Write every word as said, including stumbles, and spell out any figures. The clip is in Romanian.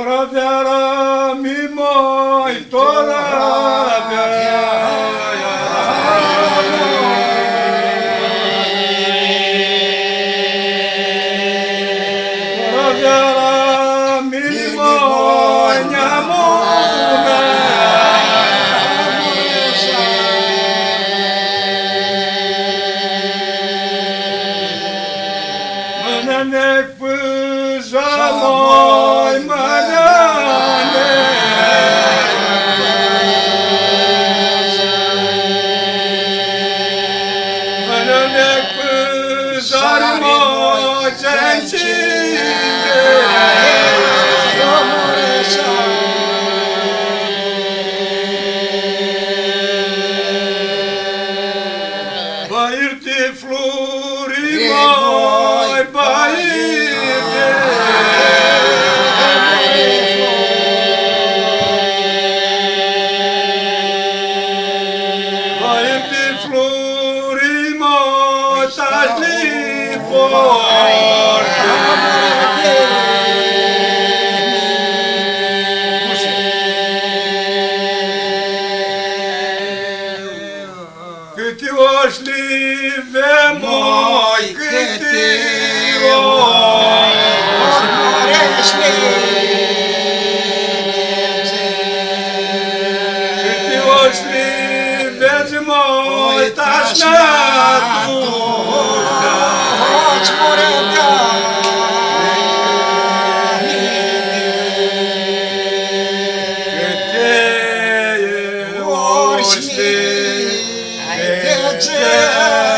Toraviara mi mai toraviara Toraviara mi mai nyamuna Menenek păzamai Menenek păzamai Bairte flori mai bairte Bairte flori mai tali porte Câte oși live moi, câte oși morești Câte oși live moi, tașnatura Oci moredea Câte oși live